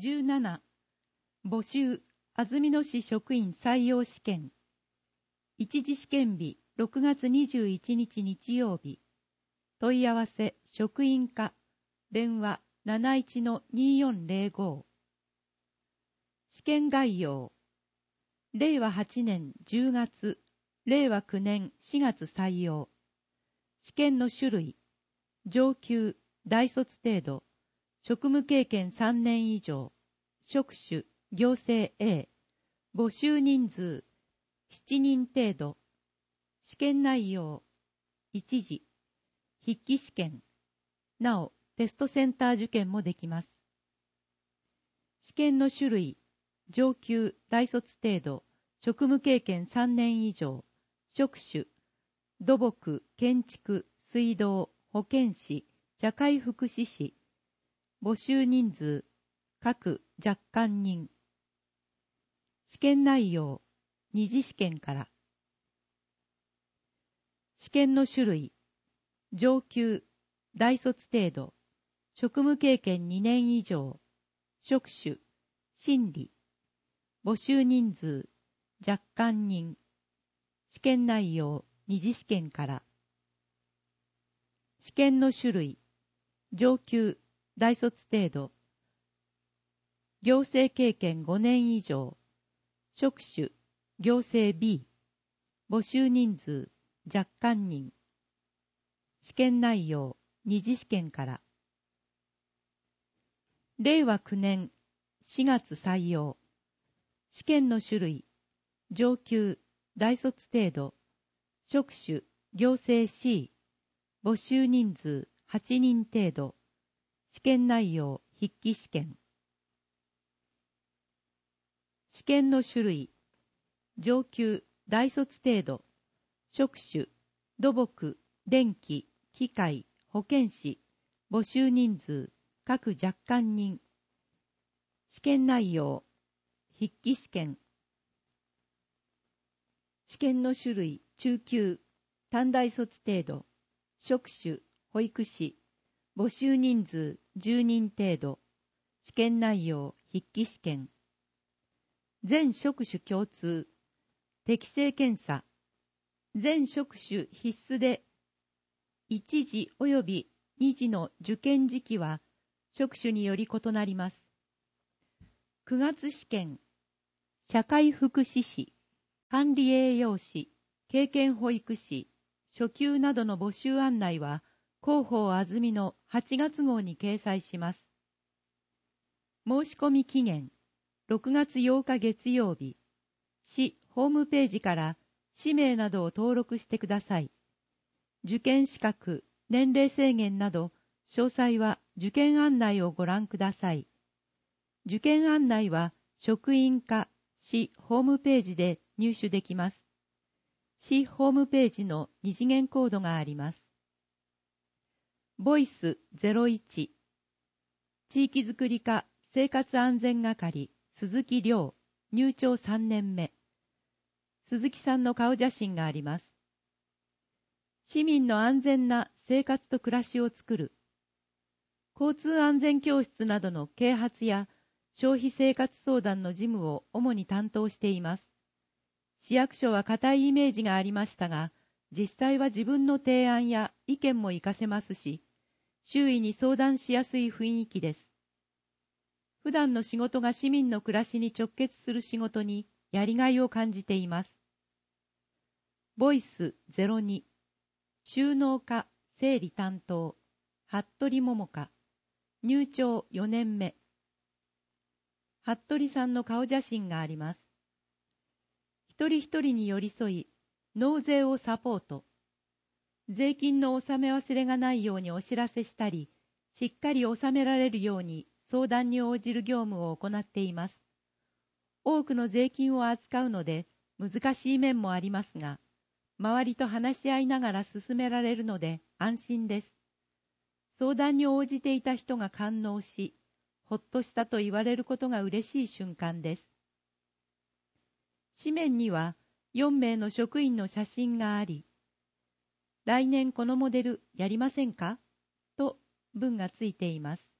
17、募集、安曇野市職員採用試験。一次試験日、6月21日日曜日。問い合わせ、職員課、電話 71-2405。試験概要。令和8年10月、令和9年4月採用。試験の種類。上級、大卒程度。職務経験3年以上。職種、行政 A。募集人数、7人程度。試験内容。1次。筆記試験。なお、テストセンター受験もできます。試験の種類。上級、大卒程度。職務経験3年以上。職種。土木、建築、水道、保健師、社会福祉士。募集人数。各若干人。試験内容。二次試験から。試験の種類。上級、大卒程度。職務経験2年以上。職種、心理。募集人数。若干人。試験内容。二次試験から。試験の種類。上級、大卒程度。行政経験5年以上。職種、行政 B。募集人数、若干人。試験内容、二次試験から。令和9年4月採用。試験の種類。上級、大卒程度。職種、行政 C。募集人数、8人程度。試験内容、筆記試験。試験の種類。上級、大卒程度。職種、土木、電気、機械、保健師。募集人数、各若干人。試験内容。筆記試験。試験の種類。中級、短大卒程度。職種、保育士。募集人数、10人程度。試験内容。筆記試験。全職種共通。適性検査。全職種必須で、1次及び2次の受験時期は、職種により異なります。9月試験。社会福祉士、管理栄養士、経験保育士、初級などの募集案内は、広報安曇野8月号に掲載します。申し込み期限。6月8日月曜日。市ホームページから氏名などを登録してください。受験資格、年齢制限など、詳細は受験案内をご覧ください。受験案内は職員課市ホームページで入手できます。市ホームページの二次元コードがあります。ボイス01。地域づくり課生活安全係鈴木亮、入庁3年目。鈴木さんの顔写真があります。市民の安全な生活と暮らしを作る。交通安全教室などの啓発や消費生活相談の事務を主に担当しています。市役所は固いイメージがありましたが、実際は自分の提案や意見も活かせますし、周囲に相談しやすい雰囲気です。普段の仕事が市民の暮らしに直結する仕事にやりがいを感じています。ボイス02。収納課整理担当、服部桃香。入庁4年目。服部さんの顔写真があります。一人一人に寄り添い、納税をサポート。税金の納め忘れがないようにお知らせしたり、しっかり納められるように相談に応じる業務を行っています。多くの税金を扱うので難しい面もありますが、周りと話し合いながら進められるので安心です。相談に応じていた人が感応し、ほっとしたと言われることが嬉しい瞬間です。紙面には4名の職員の写真があり、来年このモデルやりませんかと文がついています。